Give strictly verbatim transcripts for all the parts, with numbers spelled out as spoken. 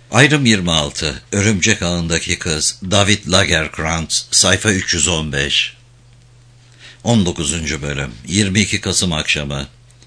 Ayrım yirmi altı. Örümcek Ağındaki Kız. David Lagercrantz. Sayfa üç yüz on beş. on dokuzuncu Bölüm. yirmi iki Kasım akşamı.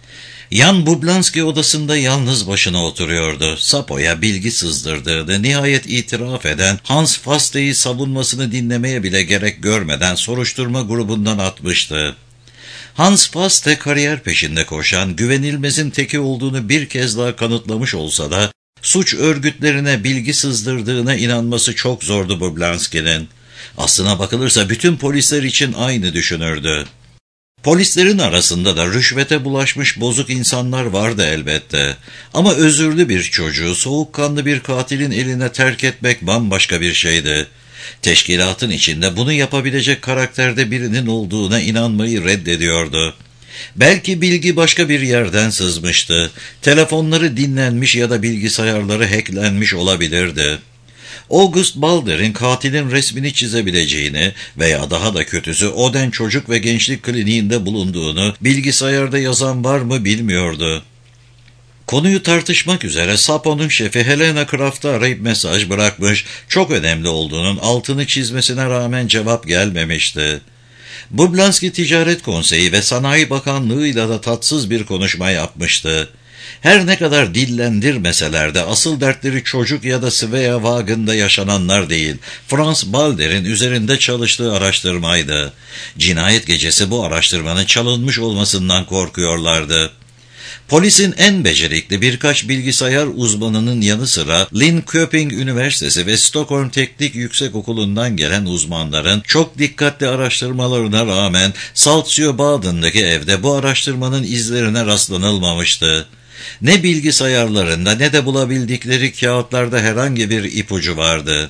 Jan Bublanski odasında yalnız başına oturuyordu. Sapo'ya bilgi sızdırdığını nihayet itiraf eden Hans Faste'yi savunmasını dinlemeye bile gerek görmeden soruşturma grubundan atmıştı. Hans Faste kariyer peşinde koşan, güvenilmezin teki olduğunu bir kez daha kanıtlamış olsa da suç örgütlerine bilgi sızdırdığına inanması çok zordu Bublanski'nin. Aslına bakılırsa bütün polisler için aynı düşünürdü. Polislerin arasında da rüşvete bulaşmış bozuk insanlar vardı elbette. Ama özürlü bir çocuğu soğukkanlı bir katilin eline terk etmek bambaşka bir şeydi. Teşkilatın içinde bunu yapabilecek karakterde birinin olduğuna inanmayı reddediyordu. Belki bilgi başka bir yerden sızmıştı. Telefonları dinlenmiş ya da bilgisayarları hacklenmiş olabilirdi. August Balder'in katilin resmini çizebileceğini veya daha da kötüsü Oden Çocuk ve Gençlik Kliniğinde bulunduğunu bilgisayarda yazan var mı bilmiyordu. Konuyu tartışmak üzere Sapo'nun şefi Helena Kraft'ı arayıp mesaj bırakmış, çok önemli olduğunun altını çizmesine rağmen cevap gelmemişti. Bublanski Ticaret Konseyi ve Sanayi Bakanlığı'yla da tatsız bir konuşma yapmıştı. Her ne kadar dillendirmeseler de asıl dertleri çocuk ya da Svea Wagen'da yaşananlar değil, Franz Balder'in üzerinde çalıştığı araştırmaydı. Cinayet gecesi bu araştırmanın çalınmış olmasından korkuyorlardı. Polisin en becerikli birkaç bilgisayar uzmanının yanı sıra Linköping Üniversitesi ve Stockholm Teknik Yüksekokulu'ndan gelen uzmanların çok dikkatli araştırmalarına rağmen Salzgitter-Baden'daki evde bu araştırmanın izlerine rastlanılmamıştı. Ne bilgisayarlarında ne de bulabildikleri kağıtlarda herhangi bir ipucu vardı.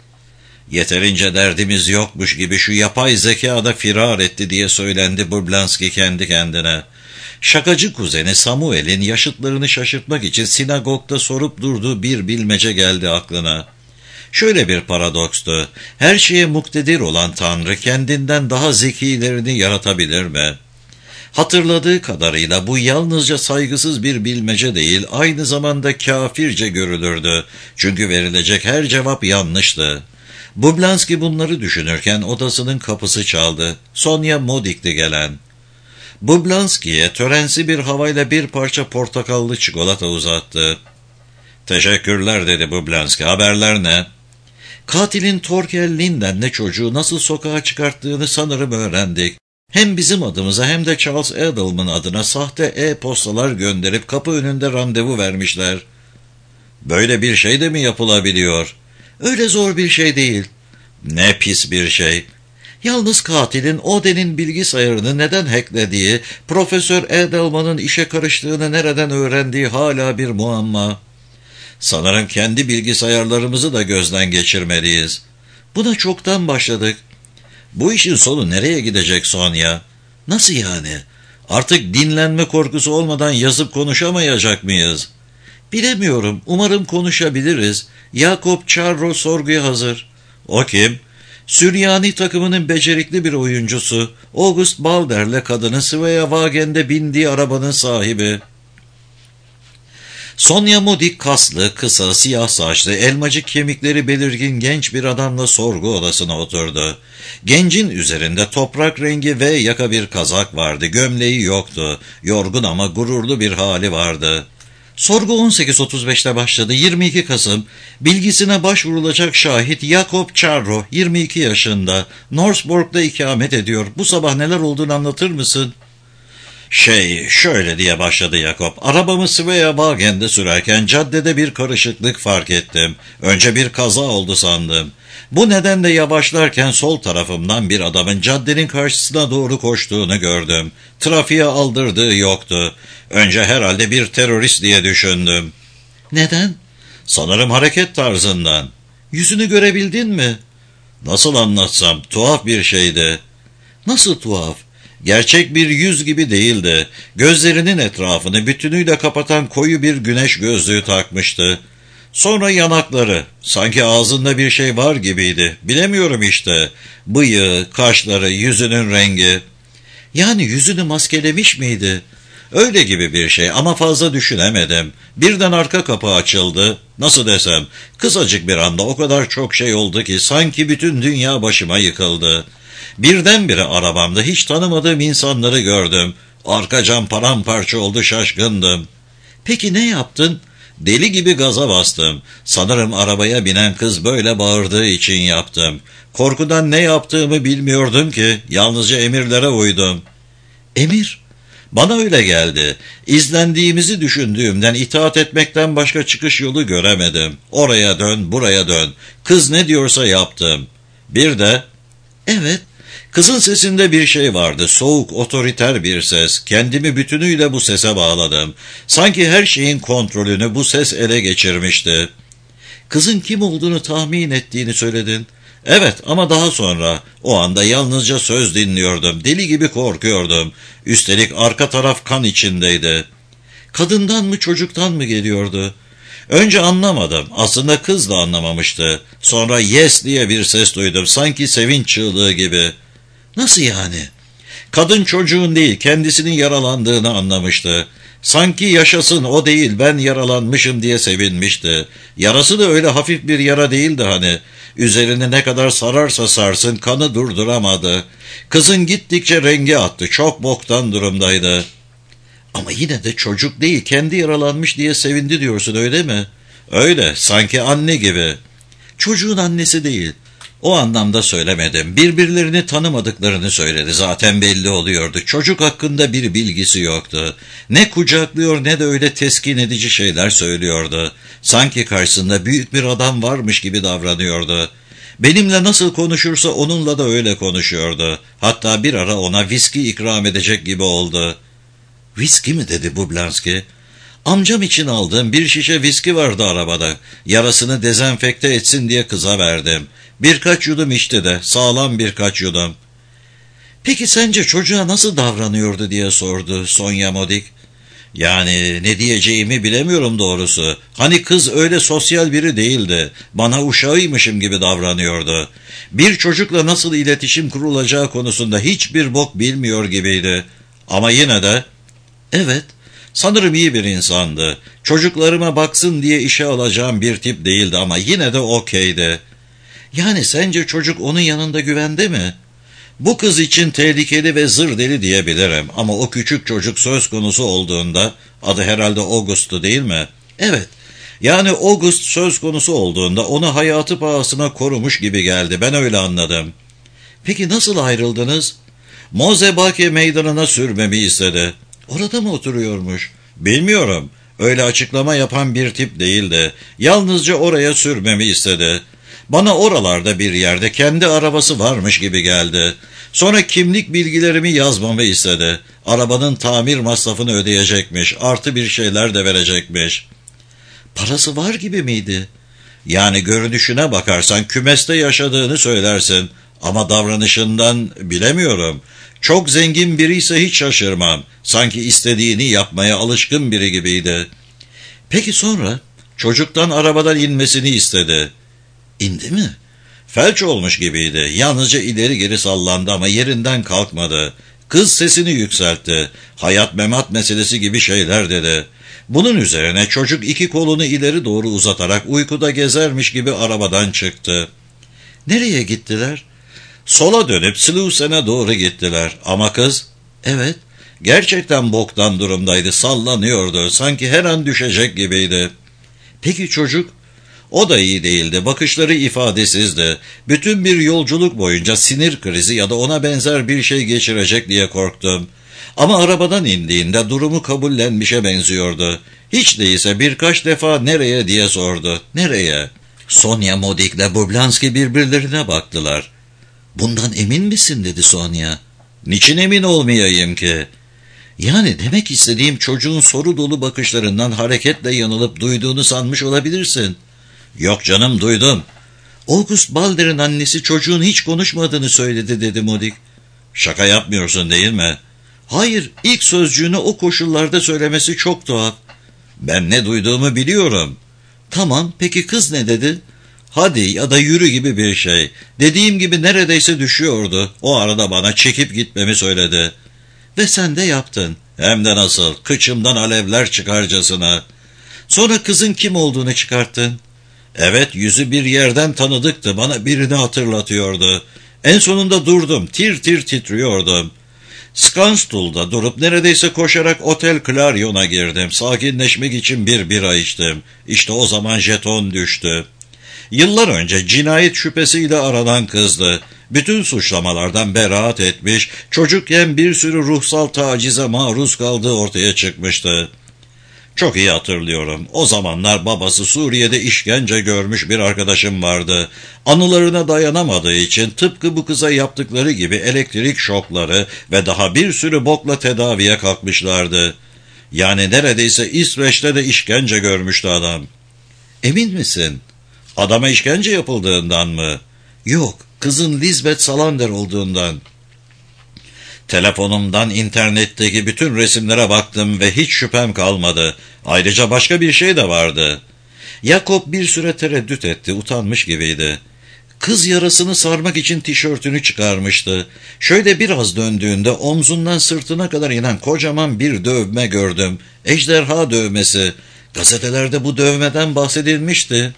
Yeterince derdimiz yokmuş gibi şu yapay zekada firar etti diye söylendi Bublanski kendi kendine. Şakacı kuzeni Samuel'in yaşıtlarını şaşırtmak için sinagogda sorup durduğu bir bilmece geldi aklına. Şöyle bir paradokstu. Her şeye muktedir olan Tanrı kendinden daha zekilerini yaratabilir mi? Hatırladığı kadarıyla bu yalnızca saygısız bir bilmece değil, aynı zamanda kafirce görülürdü. Çünkü verilecek her cevap yanlıştı. Bublanski bunları düşünürken odasının kapısı çaldı. Sonya Modik'ti gelen. Bublanski'ye törensi bir havayla bir parça portakallı çikolata uzattı. "Teşekkürler," dedi Bublanski. "Haberler ne?" "Katilin Torkel Linden'le çocuğu nasıl sokağa çıkarttığını sanırım öğrendik. Hem bizim adımıza hem de Charles Edelman adına sahte e-postalar gönderip kapı önünde randevu vermişler." "Böyle bir şey de mi yapılabiliyor?" "Öyle zor bir şey değil." "Ne pis bir şey." Yalnız katilin Oden'in bilgisayarını neden hacklediği, Profesör Edelman'ın işe karıştığını nereden öğrendiği hala bir muamma. Sanırım kendi bilgisayarlarımızı da gözden geçirmeliyiz. Buna çoktan başladık. Bu işin sonu nereye gidecek Sonya? Nasıl yani? Artık dinlenme korkusu olmadan yazıp konuşamayacak mıyız? Bilemiyorum. Umarım konuşabiliriz. Jakob Charro sorguya hazır. O kim? Süryani takımının becerikli bir oyuncusu. August Balder'le kadını Svea Wagen'de bindiği arabanın sahibi. Sonya Modik kaslı, kısa, siyah saçlı, elmacık kemikleri belirgin genç bir adamla sorgu odasına oturdu. Gencin üzerinde toprak rengi ve yaka bir kazak vardı. Gömleği yoktu. Yorgun ama gururlu bir hali vardı. Sorgu on sekiz otuz beşte başladı. yirmi iki Kasım. Bilgisine başvurulacak şahit Jakob Charro, yirmi iki yaşında. Northborg'da ikamet ediyor. Bu sabah neler olduğunu anlatır mısın? Şey, şöyle diye başladı Jakob. Arabamı Svea Wagen'de sürerken caddede bir karışıklık fark ettim. Önce bir kaza oldu sandım. Bu nedenle yavaşlarken sol tarafımdan bir adamın caddenin karşısına doğru koştuğunu gördüm. Trafiğe aldırdığı yoktu. Önce herhalde bir terörist diye düşündüm. Neden? Sanırım hareket tarzından. Yüzünü görebildin mi? Nasıl anlatsam, tuhaf bir şeydi. Nasıl tuhaf? Gerçek bir yüz gibi değildi. Gözlerinin etrafını bütünüyle kapatan koyu bir güneş gözlüğü takmıştı. Sonra yanakları, sanki ağzında bir şey var gibiydi. Bilemiyorum işte. Bıyığı, kaşları, yüzünün rengi. Yani yüzünü maskelemiş miydi? Öyle gibi bir şey ama fazla düşünemedim. Birden arka kapı açıldı. Nasıl desem, kısacık bir anda o kadar çok şey oldu ki sanki bütün dünya başıma yıkıldı. Birdenbire arabamda hiç tanımadığım insanları gördüm. Arka cam paramparça oldu, şaşkındım. Peki ne yaptın? Deli gibi gaza bastım. Sanırım arabaya binen kız böyle bağırdığı için yaptım. Korkudan ne yaptığımı bilmiyordum ki, yalnızca emirlere uydum. Emir? Bana öyle geldi. İzlendiğimizi düşündüğümden itaat etmekten başka çıkış yolu göremedim. Oraya dön, buraya dön. Kız ne diyorsa yaptım. Bir de, evet, kızın sesinde bir şey vardı. Soğuk, otoriter bir ses. Kendimi bütünüyle bu sese bağladım. Sanki her şeyin kontrolünü bu ses ele geçirmişti. Kızın kim olduğunu tahmin ettiğini söyledin. Evet, ama daha sonra, o anda yalnızca söz dinliyordum. Deli gibi korkuyordum. Üstelik arka taraf kan içindeydi. Kadından mı çocuktan mı geliyordu? Önce anlamadım. Aslında kız da anlamamıştı. Sonra yes diye bir ses duydum. Sanki sevinç çığlığı gibi. Nasıl yani? Kadın çocuğun değil, kendisinin yaralandığını anlamıştı. Sanki yaşasın, o değil, ben yaralanmışım diye sevinmişti. Yarası da öyle hafif bir yara değildi hani. Üzerini ne kadar sararsa sarsın kanı durduramadı. Kızın gittikçe rengi attı. Çok boktan durumdaydı. Ama yine de çocuk değil, kendi yaralanmış diye sevindi diyorsun, öyle mi? Öyle, sanki anne gibi. Çocuğun annesi değil. O anlamda söylemedim. Birbirlerini tanımadıklarını söyledi. Zaten belli oluyordu. Çocuk hakkında bir bilgisi yoktu. Ne kucaklıyor ne de öyle teskin edici şeyler söylüyordu. Sanki karşısında büyük bir adam varmış gibi davranıyordu. Benimle nasıl konuşursa onunla da öyle konuşuyordu. Hatta bir ara ona viski ikram edecek gibi oldu. "Viski mi?" dedi Bublanski. "Amcam için aldığım bir şişe viski vardı arabada. Yarasını dezenfekte etsin diye kıza verdim. Birkaç yudum içti de, sağlam birkaç yudum." "Peki sence çocuğa nasıl davranıyordu?" diye sordu Sonya Modik. "Yani ne diyeceğimi bilemiyorum doğrusu. Hani kız öyle sosyal biri değildi. Bana uşağıymışım gibi davranıyordu. Bir çocukla nasıl iletişim kurulacağı konusunda hiçbir bok bilmiyor gibiydi. Ama yine de, evet, sanırım iyi bir insandı. Çocuklarıma baksın diye işe alacağım bir tip değildi ama yine de okeydi." "Yani sence çocuk onun yanında güvende mi?" "Bu kız için tehlikeli ve zır deli diyebilirim ama o küçük çocuk söz konusu olduğunda, adı herhalde August'tu değil mi?" "Evet, yani August söz konusu olduğunda onu hayatı pahasına korumuş gibi geldi, ben öyle anladım." "Peki nasıl ayrıldınız?" "Mosebake meydanına sürmemi istedi." "Orada mı oturuyormuş?" "Bilmiyorum, öyle açıklama yapan bir tip değildi. Yalnızca oraya sürmemi istedi. Bana oralarda bir yerde kendi arabası varmış gibi geldi. Sonra kimlik bilgilerimi yazmamı istedi. Arabanın tamir masrafını ödeyecekmiş, artı bir şeyler de verecekmiş." "Parası var gibi miydi?" "Yani görünüşüne bakarsan kümeste yaşadığını söylersin. Ama davranışından bilemiyorum. Çok zengin biri ise hiç şaşırmam. Sanki istediğini yapmaya alışkın biri gibiydi." "Peki sonra?" "Çocuktan arabadan inmesini istedi." "İndi mi?" "Felç olmuş gibiydi. Yalnızca ileri geri sallandı ama yerinden kalkmadı. Kız sesini yükseltti. Hayat memat meselesi gibi şeyler dedi. Bunun üzerine çocuk iki kolunu ileri doğru uzatarak uykuda gezermiş gibi arabadan çıktı." "Nereye gittiler?" "Sola dönüp Slusen'e doğru gittiler. Ama kız..." "Evet." "Gerçekten boktan durumdaydı. Sallanıyordu. Sanki her an düşecek gibiydi." "Peki çocuk?" "O da iyi değildi. Bakışları ifadesizdi. Bütün bir yolculuk boyunca sinir krizi ya da ona benzer bir şey geçirecek diye korktum. Ama arabadan indiğinde durumu kabullenmişe benziyordu. Hiç değilse birkaç defa nereye diye sordu. Nereye?" Sonya Modik ile Bublanski birbirlerine baktılar. "Bundan emin misin?" dedi Sonya. "Niçin emin olmayayım ki?" "Yani demek istediğim, çocuğun soru dolu bakışlarından hareketle yanılıp duyduğunu sanmış olabilirsin." "Yok canım, duydum." "August Balder'in annesi çocuğun hiç konuşmadığını söyledi," dedi Modik. "Şaka yapmıyorsun değil mi?" "Hayır, ilk sözcüğünü o koşullarda söylemesi çok tuhaf." "Ben ne duyduğumu biliyorum." "Tamam, peki kız ne dedi?" "Hadi ya da yürü gibi bir şey. Dediğim gibi neredeyse düşüyordu. O arada bana çekip gitmemi söyledi." "Ve sen de yaptın." Hem de nasıl, kıçımdan alevler çıkarcasına. Sonra kızın kim olduğunu çıkarttın. Evet, yüzü bir yerden tanıdıktı, bana birini hatırlatıyordu. En sonunda durdum, tir tir titriyordum. Skanstul'da durup neredeyse koşarak Otel Clarion'a girdim. Sakinleşmek için bir bira içtim. İşte o zaman jeton düştü. Yıllar önce cinayet şüphesiyle aranan kızdı. Bütün suçlamalardan beraat etmiş, çocukken bir sürü ruhsal tacize maruz kaldığı ortaya çıkmıştı. Çok iyi hatırlıyorum. O zamanlar babası Suriye'de işkence görmüş bir arkadaşım vardı. Anılarına dayanamadığı için tıpkı bu kıza yaptıkları gibi elektrik şokları ve daha bir sürü bokla tedaviye kalkmışlardı. Yani neredeyse İsveç'te de işkence görmüştü adam. Emin misin? Adama işkence yapıldığından mı? Yok, kızın Lisbeth Salander olduğundan. Telefonumdan internetteki bütün resimlere baktım ve hiç şüphem kalmadı. Ayrıca başka bir şey de vardı. Jakob bir süre tereddüt etti, utanmış gibiydi. Kız yarasını sarmak için tişörtünü çıkarmıştı. Şöyle biraz döndüğünde omzundan sırtına kadar inen kocaman bir dövme gördüm. Ejderha dövmesi. Gazetelerde bu dövmeden bahsedilmişti.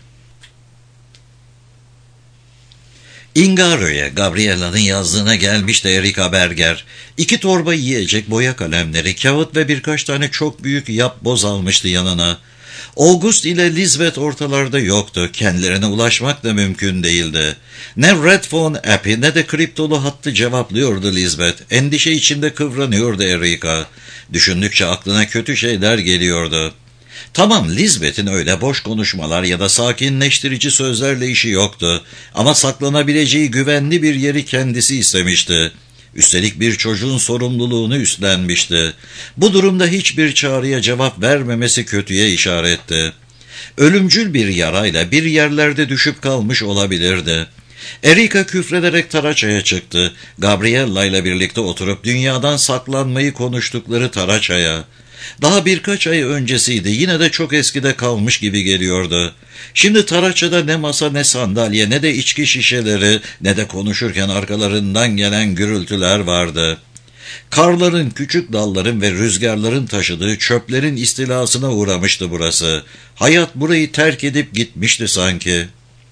Ingaro'ya Gabriela'nın yazdığına gelmişti Erika Berger. İki torba yiyecek, boya kalemleri, kağıt ve birkaç tane çok büyük yapboz almıştı yanına. August ile Lisbeth ortalarda yoktu. Kendilerine ulaşmak da mümkün değildi. Ne Red Phone app'i ne de kriptolu hattı cevaplıyordu Lisbeth. Endişe içinde kıvranıyordu Erika. Düşündükçe aklına kötü şeyler geliyordu. Tamam, Lisbeth'in öyle boş konuşmalar ya da sakinleştirici sözlerle işi yoktu. Ama saklanabileceği güvenli bir yeri kendisi istemişti. Üstelik bir çocuğun sorumluluğunu üstlenmişti. Bu durumda hiçbir çağrıya cevap vermemesi kötüye işaretti. Ölümcül bir yarayla bir yerlerde düşüp kalmış olabilirdi. Erika küfrederek Taraça'ya çıktı. Gabriella ile birlikte oturup dünyadan saklanmayı konuştukları Taraça'ya. Daha birkaç ay öncesiydi, yine de çok eskide kalmış gibi geliyordu. Şimdi Taraça'da ne masa ne sandalye ne de içki şişeleri ne de konuşurken arkalarından gelen gürültüler vardı. Karların, küçük dalların ve rüzgarların taşıdığı çöplerin istilasına uğramıştı burası. Hayat burayı terk edip gitmişti sanki.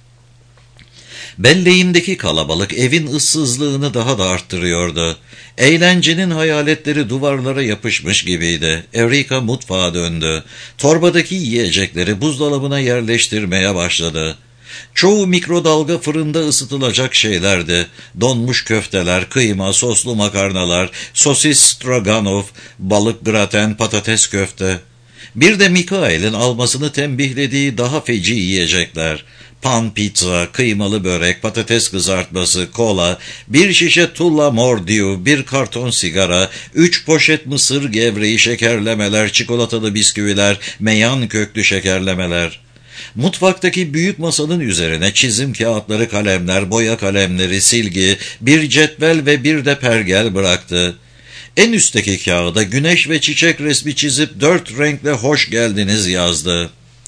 Belleğimdeki kalabalık evin ıssızlığını daha da arttırıyordu. Eğlencenin hayaletleri duvarlara yapışmış gibiydi. Erika mutfağa döndü. Torbadaki yiyecekleri buzdolabına yerleştirmeye başladı. Çoğu mikrodalga fırında ısıtılacak şeylerdi. Donmuş köfteler, kıyma, soslu makarnalar, sosis stroganoff, balık graten, patates köfte. Bir de Mikael'in almasını tembihlediği daha feci yiyecekler. Pan pizza, kıymalı börek, patates kızartması, kola, bir şişe tulla mordiu, bir karton sigara, üç poşet mısır gevreği, şekerlemeler, çikolatalı bisküviler, meyan köklü şekerlemeler. Mutfaktaki büyük masanın üzerine çizim kağıtları, kalemler, boya kalemleri, silgi, bir cetvel ve bir de pergel bıraktı. En üstteki kağıda güneş ve çiçek resmi çizip dört renkle hoş geldiniz yazdı.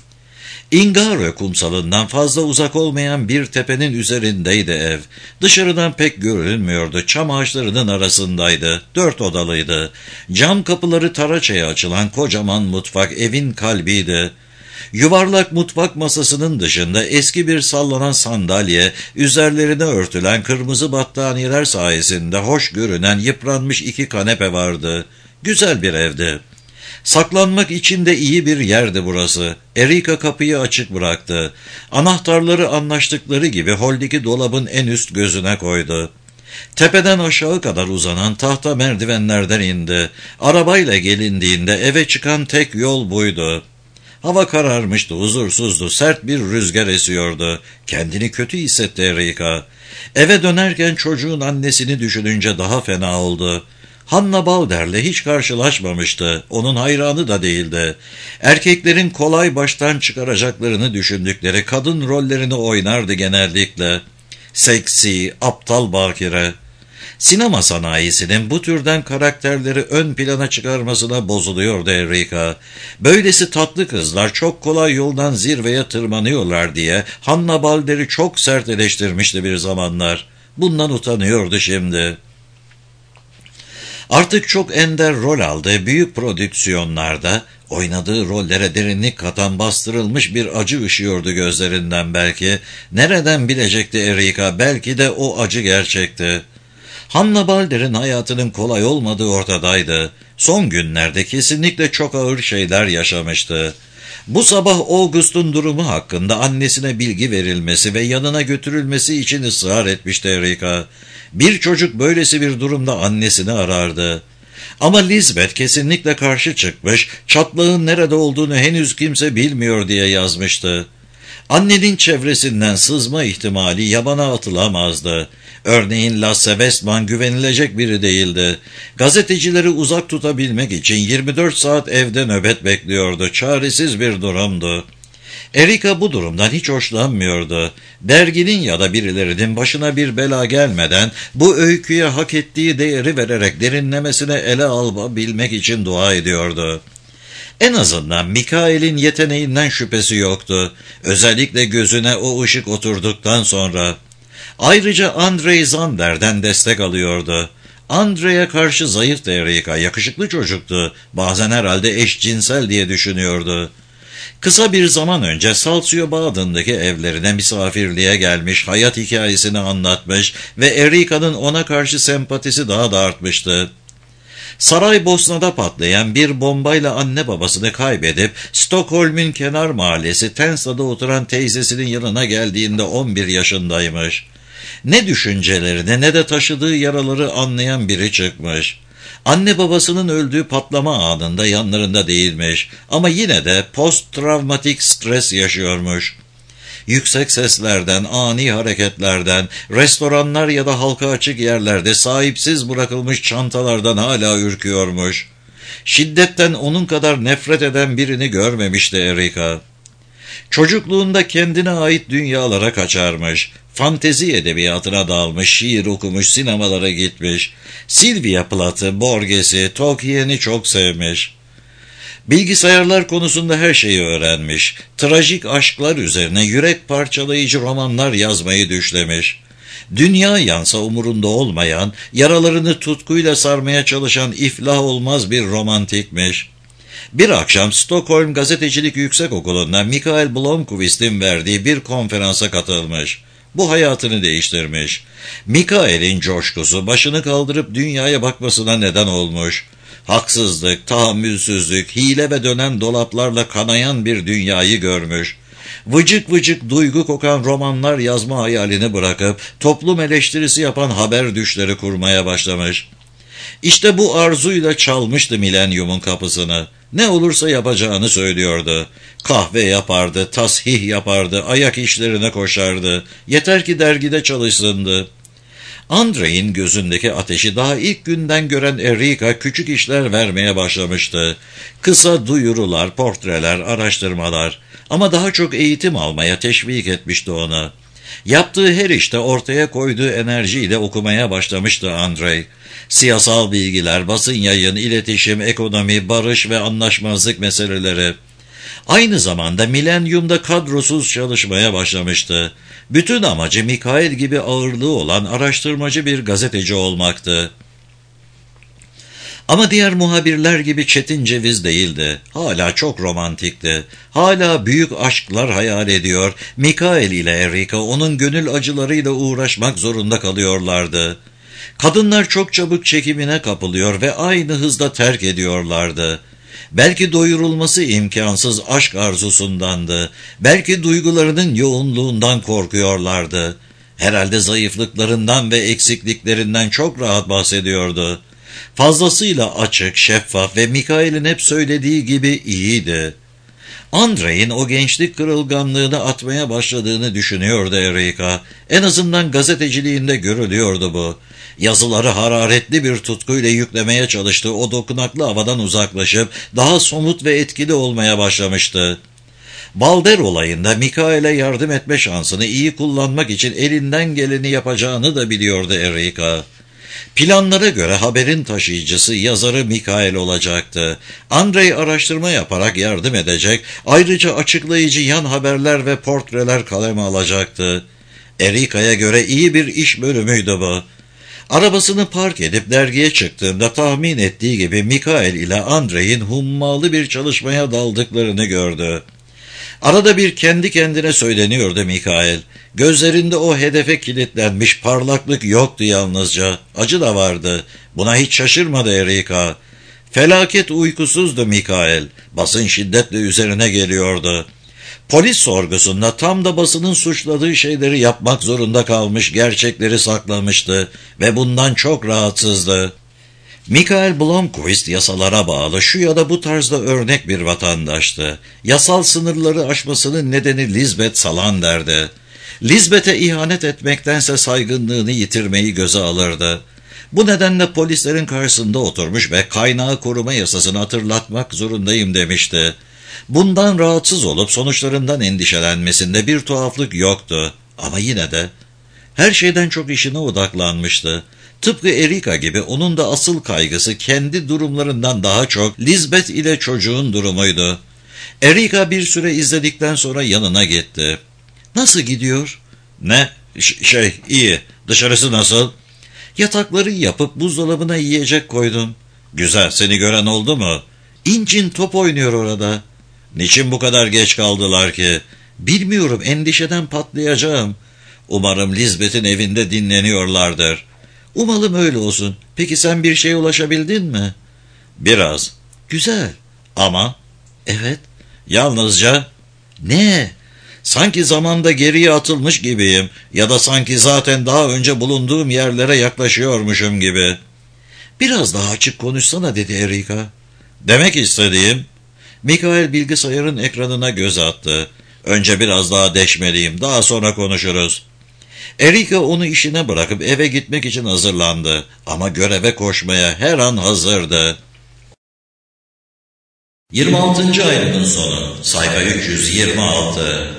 Ingaro kumsalından fazla uzak olmayan bir tepenin üzerindeydi ev. Dışarıdan pek görülmüyordu, çam ağaçlarının arasındaydı, dört odalıydı. Cam kapıları Taraça'ya açılan kocaman mutfak evin kalbiydi. Yuvarlak mutfak masasının dışında eski bir sallanan sandalye, üzerlerine örtülen kırmızı battaniyeler sayesinde hoş görünen yıpranmış iki kanepe vardı. Güzel bir evdi. Saklanmak için de iyi bir yerdi burası. Erika kapıyı açık bıraktı. Anahtarları anlaştıkları gibi holdeki dolabın en üst gözüne koydu. Tepeden aşağı kadar uzanan tahta merdivenlerden indi. Arabayla gelindiğinde eve çıkan tek yol buydu. Hava kararmıştı, huzursuzdu, sert bir rüzgar esiyordu. Kendini kötü hissetti Erika. Eve dönerken çocuğun annesini düşününce daha fena oldu. Hanna Balder'le hiç karşılaşmamıştı, onun hayranı da değildi. Erkeklerin kolay baştan çıkaracaklarını düşündükleri kadın rollerini oynardı genellikle. Seksi, aptal bakire. Sinema sanayisinin bu türden karakterleri ön plana çıkarmasına bozuluyordu Erika. Böylesi tatlı kızlar çok kolay yoldan zirveye tırmanıyorlar diye Hanna Balder'i çok sert eleştirmişti bir zamanlar. Bundan utanıyordu şimdi. Artık çok ender rol aldığı büyük prodüksiyonlarda oynadığı rollere derinlik katan bastırılmış bir acı ışıyordu gözlerinden belki. Nereden bilecekti Erika, belki de o acı gerçekti. Hanna Balder'in hayatının kolay olmadığı ortadaydı. Son günlerde kesinlikle çok ağır şeyler yaşamıştı. Bu sabah August'un durumu hakkında annesine bilgi verilmesi ve yanına götürülmesi için ısrar etmişti Erika. Bir çocuk böylesi bir durumda annesini arardı. Ama Lisbeth kesinlikle karşı çıkmış, çatlağın nerede olduğunu henüz kimse bilmiyor diye yazmıştı. Annenin çevresinden sızma ihtimali yabana atılamazdı. Örneğin Lasse Westman güvenilecek biri değildi. Gazetecileri uzak tutabilmek için yirmi dört saat evde nöbet bekliyordu. Çaresiz bir durumdu. Erika bu durumdan hiç hoşlanmıyordu. Derginin ya da birilerinin başına bir bela gelmeden bu öyküye hak ettiği değeri vererek derinlemesine ele alabilmek için dua ediyordu. En azından Mikael'in yeteneğinden şüphesi yoktu. Özellikle gözüne o ışık oturduktan sonra. Ayrıca Andrei Zander'den destek alıyordu. Andrei'ye karşı zayıftı Erika, yakışıklı çocuktu. Bazen herhalde eşcinsel diye düşünüyordu. Kısa bir zaman önce Salzgitter-Baden'daki evlerine misafirliğe gelmiş, hayat hikayesini anlatmış ve Erika'nın ona karşı sempatisi daha da artmıştı. Saraybosna'da patlayan bir bombayla anne babasını kaybedip Stockholm'un kenar mahallesi Tensta'da oturan teyzesinin yanına geldiğinde on bir yaşındaymış. Ne düşüncelerini ne de taşıdığı yaraları anlayan biri çıkmış. Anne babasının öldüğü patlama anında yanlarında değilmiş ama yine de post-travmatik stres yaşıyormuş. Yüksek seslerden, ani hareketlerden, restoranlar ya da halka açık yerlerde sahipsiz bırakılmış çantalardan hala ürküyormuş. Şiddetten onun kadar nefret eden birini görmemişti Erika. Çocukluğunda kendine ait dünyalara kaçarmış. Fantezi edebiyatına dalmış, şiir okumuş, sinemalara gitmiş. Sylvia Plath'ı, Borges'i, Tolkien'i çok sevmiş. Bilgisayarlar konusunda her şeyi öğrenmiş. Trajik aşklar üzerine yürek parçalayıcı romanlar yazmayı düşlemiş. Dünya yansa umurunda olmayan, yaralarını tutkuyla sarmaya çalışan iflah olmaz bir romantikmiş. Bir akşam Stockholm Gazetecilik Yüksekokulu'nda Mikael Blomqvist'in verdiği bir konferansa katılmış. Bu hayatını değiştirmiş. Mikael'in coşkusu başını kaldırıp dünyaya bakmasına neden olmuş. Haksızlık, tahammülsüzlük, hile ve dönen dolaplarla kanayan bir dünyayı görmüş. Vıcık vıcık duygu kokan romanlar yazma hayalini bırakıp toplum eleştirisi yapan haber düşleri kurmaya başlamış. İşte bu arzuyla çalmıştı milenyumun kapısını. Ne olursa yapacağını söylüyordu. Kahve yapardı, tasih yapardı, ayak işlerine koşardı. Yeter ki dergide çalışsındı. Andrei'nin gözündeki ateşi daha ilk günden gören Erika küçük işler vermeye başlamıştı. Kısa duyurular, portreler, araştırmalar ama daha çok eğitim almaya teşvik etmişti onu. Yaptığı her işte ortaya koyduğu enerjiyle okumaya başlamıştı Andrei. Siyasal bilgiler, basın yayın, iletişim, ekonomi, barış ve anlaşmazlık meseleleri. Aynı zamanda milenyumda kadrosuz çalışmaya başlamıştı. Bütün amacı Mikael gibi ağırlığı olan araştırmacı bir gazeteci olmaktı. Ama diğer muhabirler gibi çetin ceviz değildi. Hala çok romantikti. Hala büyük aşklar hayal ediyor. Mikael ile Erika onun gönül acılarıyla uğraşmak zorunda kalıyorlardı. Kadınlar çok çabuk çekimine kapılıyor ve aynı hızda terk ediyorlardı. Belki doyurulması imkansız aşk arzusundandı. Belki duygularının yoğunluğundan korkuyorlardı. Herhalde zayıflıklarından ve eksikliklerinden çok rahat bahsediyordu. Fazlasıyla açık, şeffaf ve Mikael'in hep söylediği gibi iyiydi. Andrei'nin o gençlik kırılganlığını atmaya başladığını düşünüyordu Erika. En azından gazeteciliğinde görülüyordu bu. Yazıları hararetli bir tutkuyla yüklemeye çalıştığı o dokunaklı havadan uzaklaşıp daha somut ve etkili olmaya başlamıştı. Balder olayında Mikael'e yardım etme şansını iyi kullanmak için elinden geleni yapacağını da biliyordu Erika. Planlara göre haberin taşıyıcısı, yazarı Mikael olacaktı. Andrei araştırma yaparak yardım edecek, ayrıca açıklayıcı yan haberler ve portreler kaleme alacaktı. Erika'ya göre iyi bir iş bölümüydü bu. Arabasını park edip dergiye çıktığında tahmin ettiği gibi Mikael ile Andrei'in hummalı bir çalışmaya daldıklarını gördü. Arada bir kendi kendine söyleniyordu Mikael. Gözlerinde o hedefe kilitlenmiş parlaklık yoktu yalnızca. Acı da vardı. Buna hiç şaşırmadı Erika. Felaket uykusuzdu Mikael. Basın şiddetle üzerine geliyordu. Polis sorgusunda tam da basının suçladığı şeyleri yapmak zorunda kalmış, gerçekleri saklamıştı ve bundan çok rahatsızdı. Mikael Blomqvist yasalara bağlı şu ya da bu tarzda örnek bir vatandaştı. Yasal sınırları aşmasının nedeni Lisbeth Salander'di. Lisbeth'e ihanet etmektense saygınlığını yitirmeyi göze alırdı. Bu nedenle polislerin karşısında oturmuş ve kaynağı koruma yasasını hatırlatmak zorundayım demişti. Bundan rahatsız olup sonuçlarından endişelenmesinde bir tuhaflık yoktu. Ama yine de her şeyden çok işine odaklanmıştı. Tıpkı Erika gibi onun da asıl kaygısı kendi durumlarından daha çok Lisbeth ile çocuğun durumuydu. Erika bir süre izledikten sonra yanına gitti. "Nasıl gidiyor?" "Ne? Ş- şey iyi. Dışarısı nasıl?" "Yatakları yapıp buzdolabına yiyecek koydum." "Güzel. Seni gören oldu mu?" "İncin top oynuyor orada." "Niçin bu kadar geç kaldılar ki?" "Bilmiyorum. Endişeden patlayacağım." "Umarım Lisbeth'in evinde dinleniyorlardır." "Umalım öyle olsun. Peki sen bir şeye ulaşabildin mi?" "Biraz." "Güzel." "Ama?" "Evet." "Yalnızca?" "Ne?" "Sanki zamanda geriye atılmış gibiyim ya da sanki zaten daha önce bulunduğum yerlere yaklaşıyormuşum gibi." "Biraz daha açık konuşsana," dedi Erika. "Demek istediğim..." Mikael bilgisayarın ekranına göz attı. "Önce biraz daha deşmeliyim, daha sonra konuşuruz." Erika onu işine bırakıp eve gitmek için hazırlandı. Ama göreve koşmaya her an hazırdı. yirmi altıncı ayrımın sonu. Sayfa üç yüz yirmi altı.